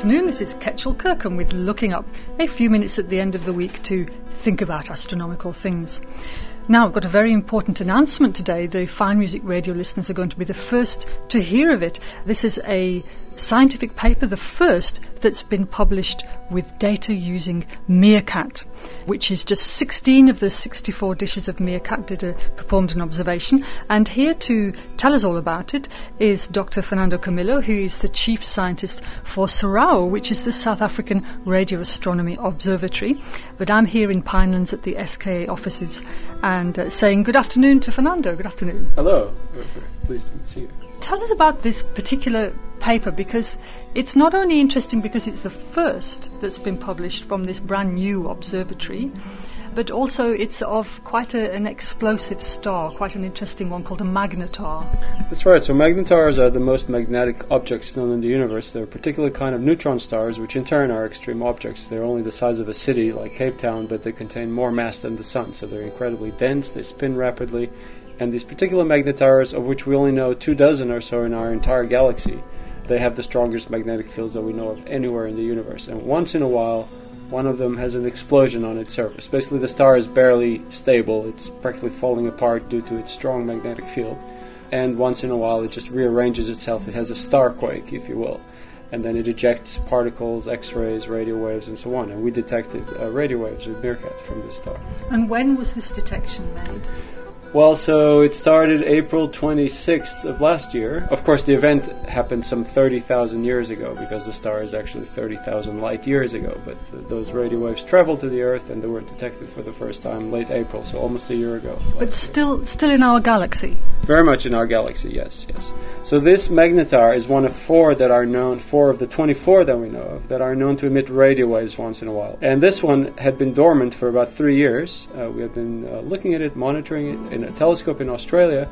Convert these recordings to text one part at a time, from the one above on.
afternoon. This is Ketchel Kirkham with Looking Up, a few minutes at the end of the week to think about astronomical things. Now, I've got a very important announcement today. The Fine Music Radio listeners are going to be the first to hear of it. This is a scientific paper, the first that's been published with data using Meerkat, which is just 16 of the 64 dishes of Meerkat performed an observation. And here to tell us all about it is Dr. Fernando Camillo, who is the chief scientist for SARAO, which is the South African Radio Astronomy Observatory. But I'm here in Pinelands at the SKA offices and saying good afternoon to Fernando. Good afternoon. Hello. Pleased to see you. Tell us about this particular paper, because it's not only interesting because it's the first that's been published from this brand new observatory, but also it's of quite an explosive star, quite an interesting one called a magnetar. That's right. So magnetars are the most magnetic objects known in the universe. They're a particular kind of neutron stars, which in turn are extreme objects. They're only the size of a city like Cape Town, but they contain more mass than the sun, so they're incredibly dense, they spin rapidly. And these particular magnetars, of which we only know 24 or so in our entire galaxy, they have the strongest magnetic fields that we know of anywhere in the universe. And once in a while, one of them has an explosion on its surface. Basically, the star is barely stable. It's practically falling apart due to its strong magnetic field. And once in a while, it just rearranges itself. It has a starquake, if you will. And then it ejects particles, X-rays, radio waves, and so on. And we detected radio waves with Meerkat from this star. And when was this detection made? Well, so it started April 26th of last year. Of course, the event happened some 30,000 years ago, because the star is actually 30,000 light years ago. But those radio waves traveled to the Earth, and they were detected for the first time late April, so almost a year ago. But still in our galaxy? Very much in our galaxy, yes. So this magnetar is one of four of the 24 that we know of, that are known to emit radio waves once in a while. And this one had been dormant for about 3 years. We had been looking at it, monitoring it in a telescope in Australia,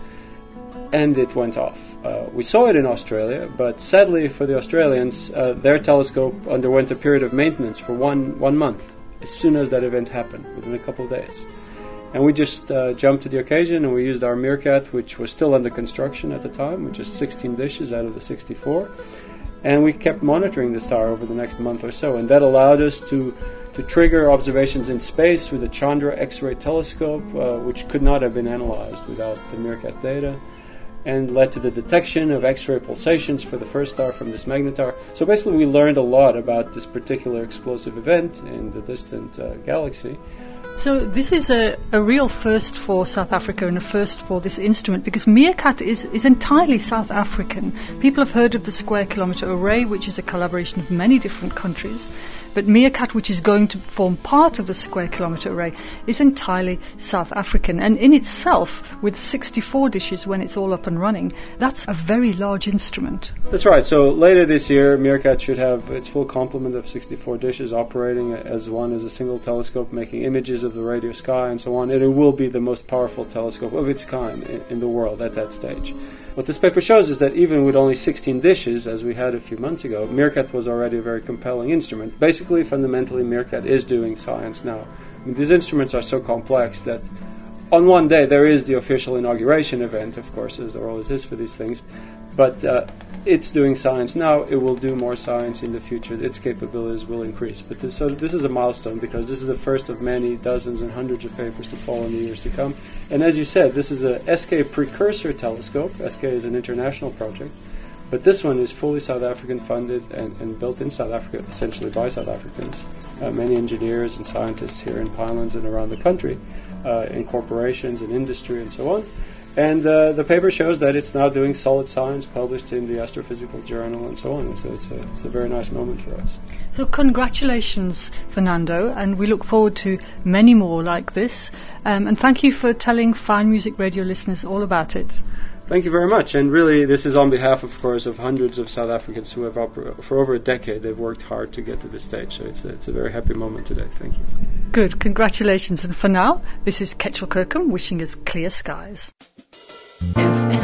and it went off. We saw it in Australia, but sadly for the Australians, their telescope underwent a period of maintenance for one month as soon as that event happened, within a couple of days. And we just jumped to the occasion, and we used our Meerkat, which was still under construction at the time, which is 16 dishes out of the 64. And we kept monitoring the star over the next month or so, and that allowed us to trigger observations in space with the Chandra X-ray telescope, which could not have been analyzed without the Meerkat data, and led to the detection of X-ray pulsations for the first star from this magnetar. So basically we learned a lot about this particular explosive event in the distant galaxy. So this is a real first for South Africa and a first for this instrument, because Meerkat is entirely South African. People have heard of the Square Kilometre Array, which is a collaboration of many different countries. But Meerkat, which is going to form part of the Square Kilometre Array, is entirely South African. And in itself, with 64 dishes when it's all up and running, that's a very large instrument. That's right. So later this year, Meerkat should have its full complement of 64 dishes operating as a single telescope, making images of the radio sky and so on. And it will be the most powerful telescope of its kind in the world at that stage. What this paper shows is that even with only 16 dishes, as we had a few months ago, Meerkat was already a very compelling instrument. Basically, fundamentally, Meerkat is doing science now. I mean, these instruments are so complex that on one day there is the official inauguration event, of course, as there always is for these things, but it's doing science now. It will do more science in the future. Its capabilities will increase. But this is a milestone, because this is the first of many dozens and hundreds of papers to follow in the years to come. And as you said, this is a SK precursor telescope. SK is an international project. But this one is fully South African funded and built in South Africa, essentially by South Africans. Many engineers and scientists here in Pinelands and around the country, in corporations and industry and so on. And the paper shows that it's now doing solid science, published in the Astrophysical Journal and so on. And so it's a very nice moment for us. So congratulations, Fernando, and we look forward to many more like this. And thank you for telling Fine Music Radio listeners all about it. Thank you very much. And really, this is on behalf, of course, of hundreds of South Africans who have, for over a decade, they've worked hard to get to this stage. So it's a very happy moment today. Thank you. Good. Congratulations. And for now, this is Ketchel Kirkham wishing us clear skies. FM